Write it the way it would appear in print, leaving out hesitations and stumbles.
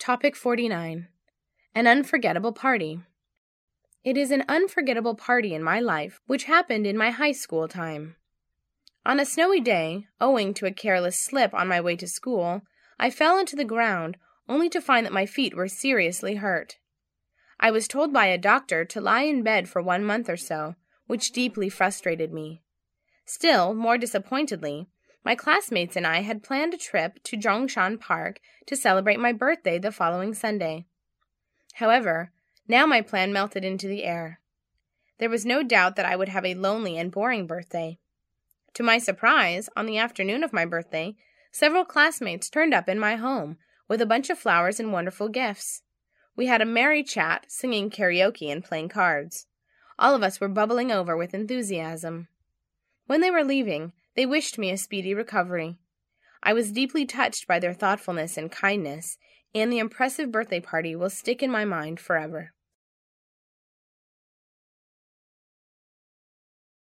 Topic 49. An unforgettable party. It is an unforgettable party in my life which happened in my high school time. On a snowy day, owing to a careless slip on my way to school, I fell into the ground only to find that my feet were seriously hurt. I was told by a doctor to lie in bed for 1 month or so, which deeply frustrated me. Still, more disappointedly, my classmates and I had planned a trip to Zhongshan Park to celebrate my birthday the following Sunday. However, now my plan melted into the air. There was no doubt that I would have a lonely and boring birthday. To my surprise, on the afternoon of my birthday, several classmates turned up in my home with a bunch of flowers and wonderful gifts. We had a merry chat, singing karaoke and playing cards. All of us were bubbling over with enthusiasm. When they were leaving, they wished me a speedy recovery. I was deeply touched by their thoughtfulness and kindness, and the impressive birthday party will stick in my mind forever.